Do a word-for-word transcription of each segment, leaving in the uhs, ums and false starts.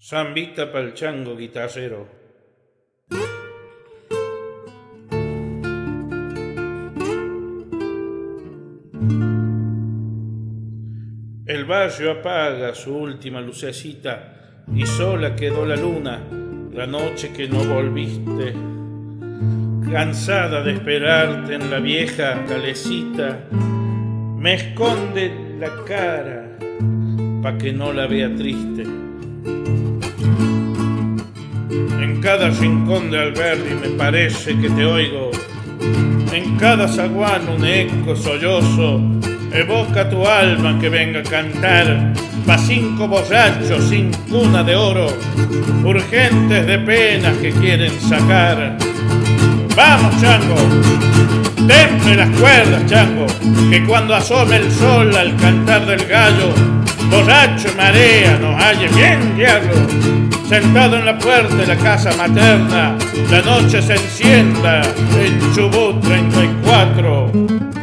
Zambita pa'l chango guitarrero. El barrio apaga su última lucecita y sola quedó la luna, la noche que no volviste. Cansada de esperarte en la vieja calecita, me esconde la cara pa' que no la vea triste. En cada rincón de Alberdi me parece que te oigo, en cada zaguán un eco sollozo evoca tu alma que venga a cantar pa' cinco borrachos sin cuna de oro, urgentes de penas que quieren sacar. ¡Vamos, chango! Tenme las cuerdas, chango, que cuando asome el sol al cantar del gallo, borracho y marea nos halle bien diablo. Sentado en la puerta de la casa materna, la noche se encienda en Chubut treinta y cuatro.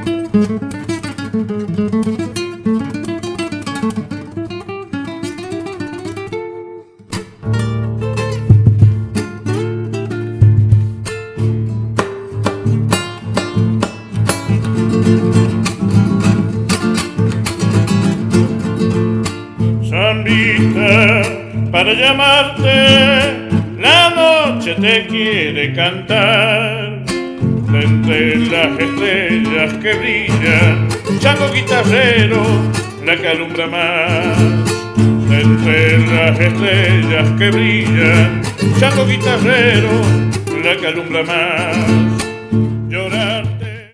Zambita, para llamarte, la noche te quiere cantar. De entre las estrellas que brillan, chango guitarrero, la que alumbra más. De entre las estrellas que brillan, chango guitarrero, la que alumbra más.